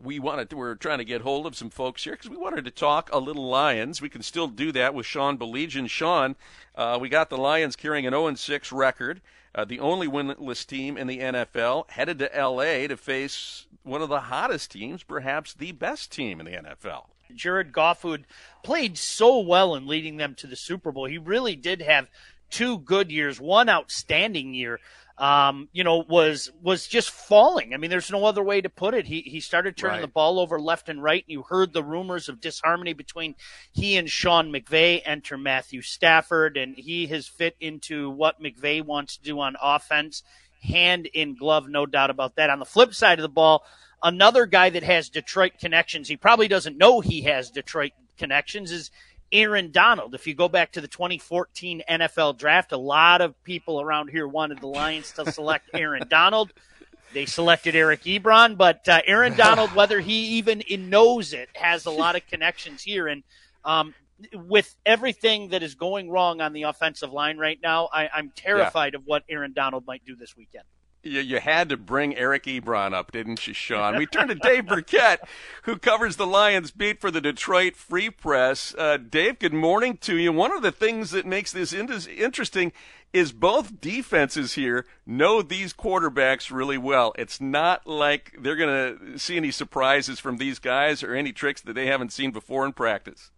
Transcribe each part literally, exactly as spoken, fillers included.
we wanted to, we're trying to get hold of some folks here because we wanted to talk a little Lions. We can still do that with Sean Baligian. Sean, uh, we got the Lions carrying an oh and six record, uh, the only winless team in the N F L, headed to L A to face one of the hottest teams, perhaps the best team in the N F L. Jared Goff, who had played so well in leading them to the Super Bowl, he really did have two good years, one outstanding year. Um, you know, was was just falling. I mean, there's no other way to put it. He he started turning Right. the ball over left and right, and you heard the rumors of disharmony between he and Sean McVay. Enter Matthew Stafford, and he has fit into what McVay wants to do on offense, hand in glove, no doubt about that. On the flip side of the ball, another guy that has Detroit connections, he probably doesn't know he has Detroit connections, is Aaron Donald. If you go back to the twenty fourteen N F L draft, a lot of people around here wanted the Lions to select Aaron Donald. They selected Eric Ebron, but uh, Aaron Donald, whether he even knows it, has a lot of connections here. And um, with everything that is going wrong on the offensive line right now, I, I'm terrified yeah. of what Aaron Donald might do this weekend. You, you had to bring Eric Ebron up, didn't you, Sean? We turn to Dave Burkett, who covers the Lions beat for the Detroit Free Press. Uh, Dave, good morning to you. One of the things that makes this in- interesting is both defenses here know these quarterbacks really well. It's not like they're going to see any surprises from these guys or any tricks that they haven't seen before in practice.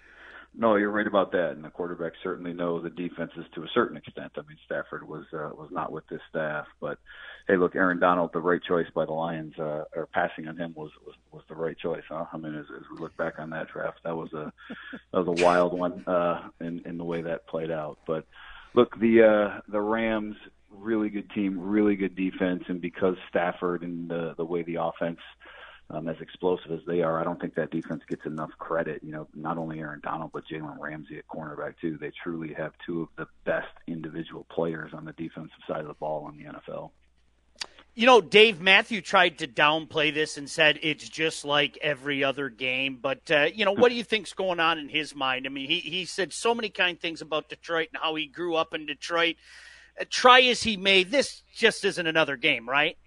No, you're right about that, and the quarterbacks certainly know the defenses to a certain extent. I mean, Stafford was uh, was not with this staff, but hey, look, Aaron Donald, the right choice by the Lions, uh, or passing on him was, was was the right choice, huh? I mean, as, as we look back on that draft, that was a that was a wild one uh, in in the way that played out. But look, the uh, the Rams, really good team, really good defense, and because Stafford and the the way the offense. Um, as explosive as they are, I don't think that defense gets enough credit. You know, not only Aaron Donald, but Jalen Ramsey at cornerback, too. They truly have two of the best individual players on the defensive side of the ball in the N F L. You know, Dave Matthew tried to downplay this and said it's just like every other game. But, uh, you know, what do you think's going on in his mind? I mean, he, he said so many kind things about Detroit and how he grew up in Detroit. Uh, try as he may, this just isn't another game, right?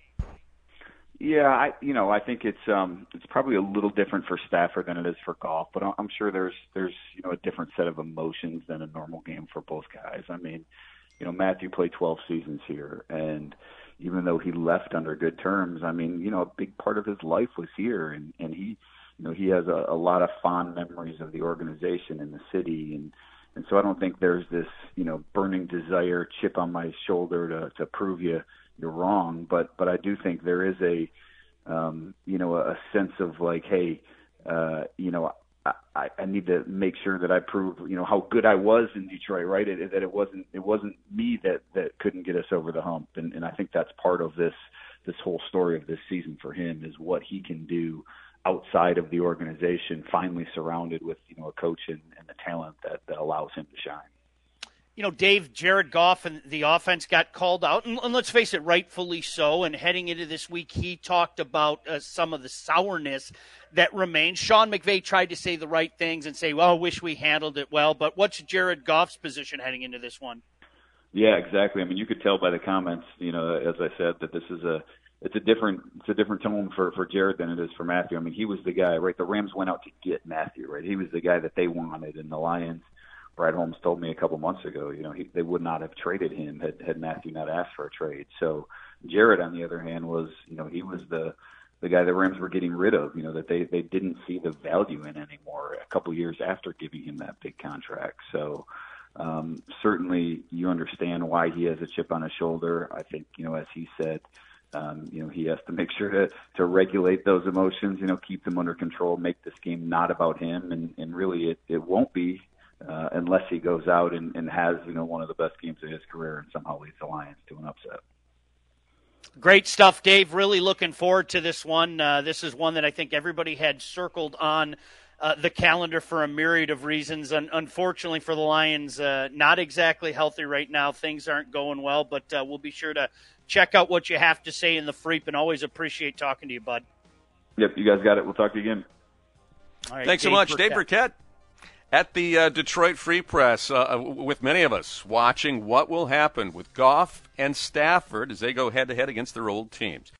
Yeah, I you know I think it's um it's probably a little different for Stafford than it is for Goff, but I'm sure there's there's you know a different set of emotions than a normal game for both guys. I mean, you know Matthew played twelve seasons here, and even though he left under good terms, I mean you know a big part of his life was here, and and he you know he has a, a lot of fond memories of the organization and the city, and and so I don't think there's this you know burning desire, chip on my shoulder to to prove you. You're wrong, but but I do think there is a um, you know a sense of like, hey, uh, you know, I, I need to make sure that I prove you know how good I was in Detroit, right? It, that it wasn't it wasn't me that, that couldn't get us over the hump, and, and I think that's part of this this whole story of this season for him is what he can do outside of the organization, finally surrounded with you know a coach and, and the talent that, that allows him to shine. You know, Dave, Jared Goff and the offense got called out, and, and let's face it, rightfully so. And heading into this week, he talked about uh, some of the sourness that remains. Sean McVay tried to say the right things and say, well, I wish we handled it well. But what's Jared Goff's position heading into this one? Yeah, exactly. I mean, you could tell by the comments, you know, as I said, that this is a it's a different it's a different tone for, for Jared than it is for Matthew. I mean, he was the guy, right? The Rams went out to get Matthew, right? He was the guy that they wanted, and the Lions. Brad Holmes told me a couple months ago, you know, he, they would not have traded him had, had Matthew not asked for a trade. So Jared, on the other hand, was, you know, he was the the guy the Rams were getting rid of, you know, that they, they didn't see the value in anymore a couple years after giving him that big contract. So um, certainly you understand why he has a chip on his shoulder. I think, you know, as he said, um, you know, he has to make sure to, to regulate those emotions, you know, keep them under control, make this game not about him. And, and really it, it won't be. Uh, unless he goes out and, and has, you know, one of the best games of his career and somehow leads the Lions to an upset. Great stuff, Dave. Really looking forward to this one. Uh, this is one that I think everybody had circled on uh, the calendar for a myriad of reasons. Un- unfortunately for the Lions, uh, not exactly healthy right now. Things aren't going well, but uh, we'll be sure to check out what you have to say in the Freep, and always appreciate talking to you, bud. Yep, you guys got it. We'll talk to you again. All right, Thanks Dave so much, Burkett. Dave Burkett. At the uh, Detroit Free Press, uh, with many of us watching what will happen with Goff and Stafford as they go head-to-head against their old teams.